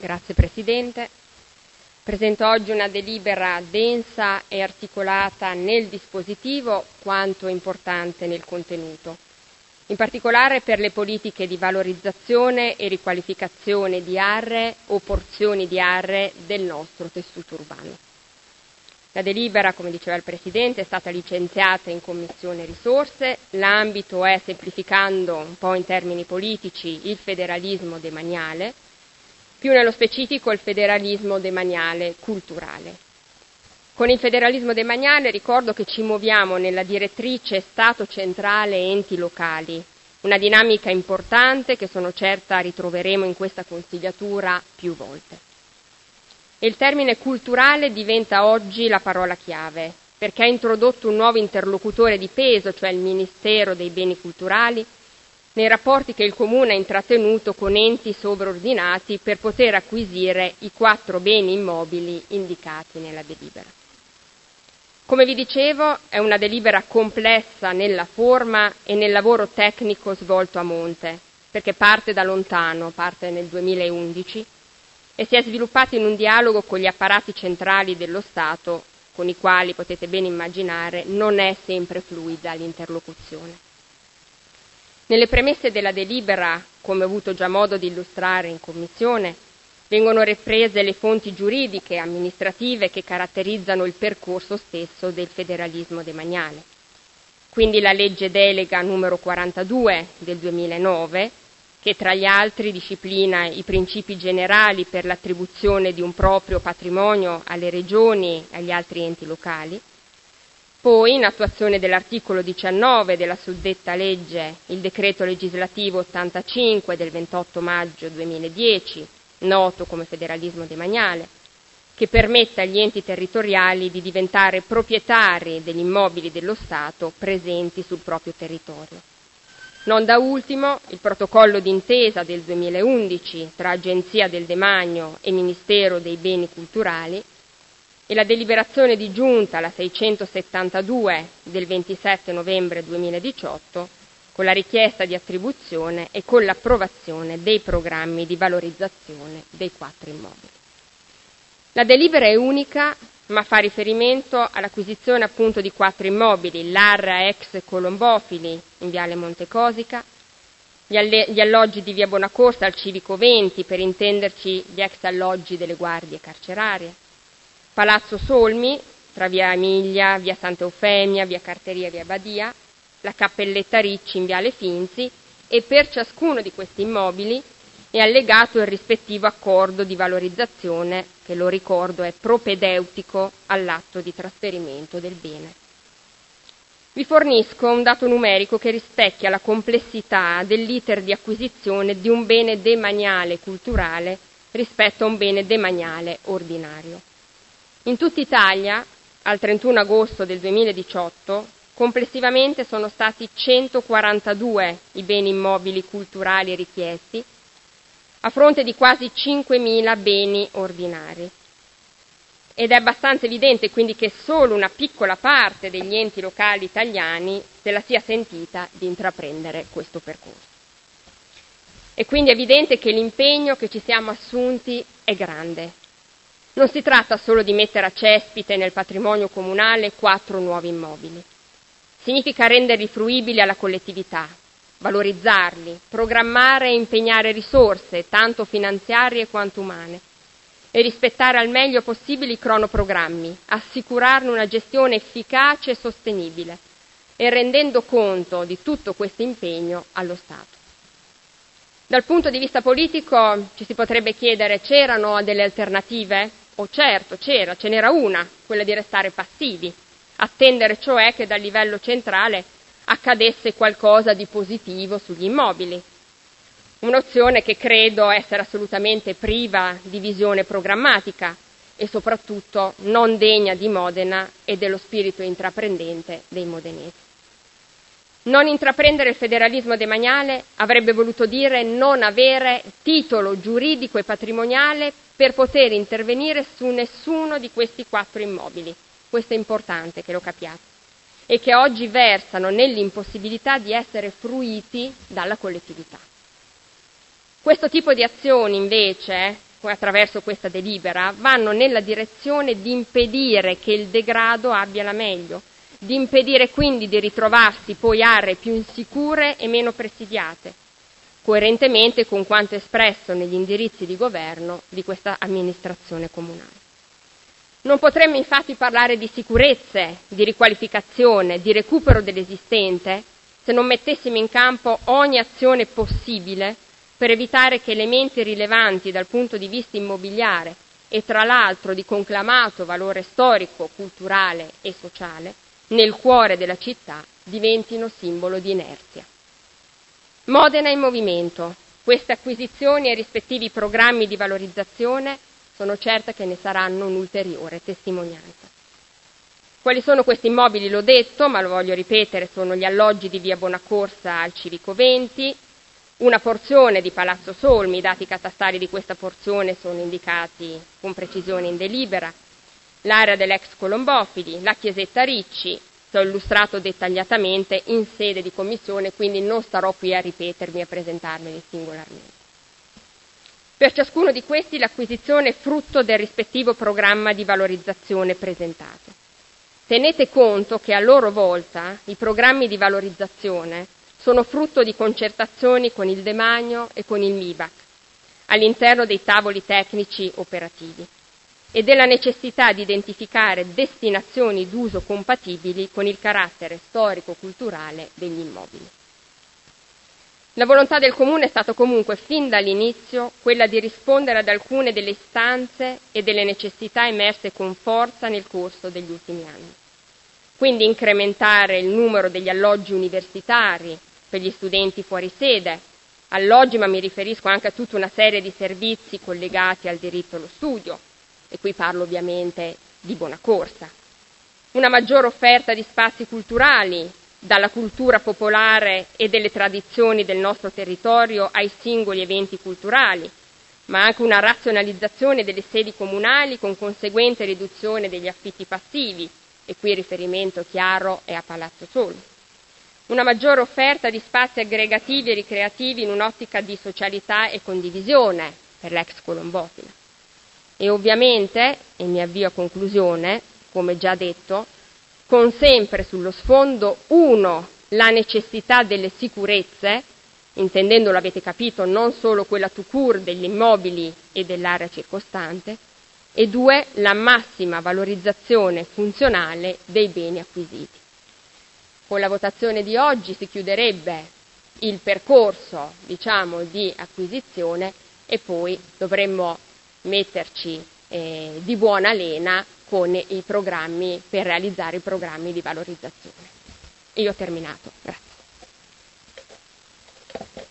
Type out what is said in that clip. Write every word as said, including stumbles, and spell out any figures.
Grazie Presidente. Presento oggi una delibera densa e articolata nel dispositivo quanto importante nel contenuto, in particolare per le politiche di valorizzazione e riqualificazione di aree o porzioni di aree del nostro tessuto urbano. La delibera, come diceva il Presidente, è stata licenziata in Commissione Risorse. L'ambito è, semplificando un po' in termini politici, il federalismo demaniale, più nello specifico il federalismo demaniale culturale. Con il federalismo demaniale ricordo che ci muoviamo nella direttrice Stato centrale e enti locali, una dinamica importante che sono certa ritroveremo in questa consigliatura più volte. E il termine culturale diventa oggi la parola chiave, perché ha introdotto un nuovo interlocutore di peso, cioè il Ministero dei Beni Culturali, nei rapporti che il Comune ha intrattenuto con enti sovraordinati per poter acquisire i quattro beni immobili indicati nella delibera. Come vi dicevo, è una delibera complessa nella forma e nel lavoro tecnico svolto a monte, perché parte da lontano, parte nel duemilaundici, e si è sviluppata in un dialogo con gli apparati centrali dello Stato, con i quali, potete ben immaginare, non è sempre fluida l'interlocuzione. Nelle premesse della delibera, come ho avuto già modo di illustrare in Commissione, vengono riprese le fonti giuridiche e amministrative che caratterizzano il percorso stesso del federalismo demaniale. Quindi la legge delega numero quarantadue del duemilanove, che tra gli altri disciplina i principi generali per l'attribuzione di un proprio patrimonio alle regioni e agli altri enti locali. Poi, in attuazione dell'articolo diciannove della suddetta legge, il decreto legislativo ottantacinque del ventotto maggio duemiladieci, noto come federalismo demaniale, che permette agli enti territoriali di diventare proprietari degli immobili dello Stato presenti sul proprio territorio. Non da ultimo il protocollo d'intesa del duemilaundici tra Agenzia del Demanio e Ministero dei Beni Culturali e la deliberazione di giunta, la seicentosettantadue del ventisette novembre duemiladiciotto, con la richiesta di attribuzione e con l'approvazione dei programmi di valorizzazione dei quattro immobili. La delibera è unica, ma fa riferimento all'acquisizione appunto di quattro immobili, l'Arra ex Colombofili in Viale Montecosica, gli, alle- gli alloggi di Via Bonacorsa al Civico venti, per intenderci gli ex alloggi delle guardie carcerarie, Palazzo Solmi, tra Via Emilia, Via Santa Eufemia, Via Carteria e Via Badia, la Cappelletta Ricci in Viale Finzi, e per ciascuno di questi immobili è allegato il rispettivo accordo di valorizzazione, che lo ricordo è propedeutico all'atto di trasferimento del bene. Vi fornisco un dato numerico che rispecchia la complessità dell'iter di acquisizione di un bene demaniale culturale rispetto a un bene demaniale ordinario. In tutta Italia, al trentuno agosto del duemiladiciotto, complessivamente sono stati centoquarantadue i beni immobili culturali richiesti, a fronte di quasi cinquemila beni ordinari. Ed è abbastanza evidente quindi che solo una piccola parte degli enti locali italiani se la sia sentita di intraprendere questo percorso. E quindi è evidente che l'impegno che ci siamo assunti è grande. Non si tratta solo di mettere a cespite nel patrimonio comunale quattro nuovi immobili. Significa renderli fruibili alla collettività, valorizzarli, programmare e impegnare risorse, tanto finanziarie quanto umane, e rispettare al meglio possibile i cronoprogrammi, assicurarne una gestione efficace e sostenibile, e rendendo conto di tutto questo impegno allo Stato. Dal punto di vista politico ci si potrebbe chiedere: c'erano delle alternative? Oh certo, c'era, ce n'era una, quella di restare passivi, attendere cioè che dal livello centrale accadesse qualcosa di positivo sugli immobili. Un'opzione che credo essere assolutamente priva di visione programmatica e soprattutto non degna di Modena e dello spirito intraprendente dei modenesi. Non intraprendere il federalismo demaniale avrebbe voluto dire non avere titolo giuridico e patrimoniale per poter intervenire su nessuno di questi quattro immobili. Questo è importante che lo capiate. E che oggi versano nell'impossibilità di essere fruiti dalla collettività. Questo tipo di azioni, invece, attraverso questa delibera vanno nella direzione di impedire che il degrado abbia la meglio, di impedire quindi di ritrovarsi poi aree più insicure e meno presidiate, coerentemente con quanto espresso negli indirizzi di governo di questa amministrazione comunale. Non potremmo infatti parlare di sicurezze, di riqualificazione, di recupero dell'esistente se non mettessimo in campo ogni azione possibile per evitare che elementi rilevanti dal punto di vista immobiliare e tra l'altro di conclamato valore storico, culturale e sociale nel cuore della città diventino simbolo di inerzia. Modena in movimento. Queste acquisizioni e i rispettivi programmi di valorizzazione sono certa che ne saranno un'ulteriore testimonianza. Quali sono questi immobili? L'ho detto, ma lo voglio ripetere, sono gli alloggi di via Bonacorsa al Civico venti, una porzione di Palazzo Solmi, i dati catastali di questa porzione sono indicati con precisione in delibera, l'area dell'ex Colombofili, la chiesetta Ricci, che ho illustrato dettagliatamente in sede di commissione, quindi non starò qui a ripetermi e a presentarmeli singolarmente. Per ciascuno di questi l'acquisizione è frutto del rispettivo programma di valorizzazione presentato. Tenete conto che a loro volta i programmi di valorizzazione sono frutto di concertazioni con il Demanio e con il MIBAC all'interno dei tavoli tecnici operativi e della necessità di identificare destinazioni d'uso compatibili con il carattere storico-culturale degli immobili. La volontà del Comune è stata comunque fin dall'inizio quella di rispondere ad alcune delle istanze e delle necessità emerse con forza nel corso degli ultimi anni. Quindi incrementare il numero degli alloggi universitari per gli studenti fuori sede, alloggi, ma mi riferisco anche a tutta una serie di servizi collegati al diritto allo studio, e qui parlo ovviamente di Bonacorsa. Una maggiore offerta di spazi culturali, dalla cultura popolare e delle tradizioni del nostro territorio ai singoli eventi culturali, ma anche una razionalizzazione delle sedi comunali con conseguente riduzione degli affitti passivi, e qui il riferimento chiaro è a Palazzo Solmi. Una maggiore offerta di spazi aggregativi e ricreativi in un'ottica di socialità e condivisione per l'ex Colombofila. E ovviamente, e mi avvio a conclusione, come già detto, con sempre sullo sfondo, uno, la necessità delle sicurezze, intendendo, l'avete capito, non solo quella tout court degli immobili e dell'area circostante, e due, la massima valorizzazione funzionale dei beni acquisiti. Con la votazione di oggi si chiuderebbe il percorso, diciamo, di acquisizione e poi dovremmo metterci eh, di buona lena con i programmi per realizzare i programmi di valorizzazione. Io ho terminato. Grazie.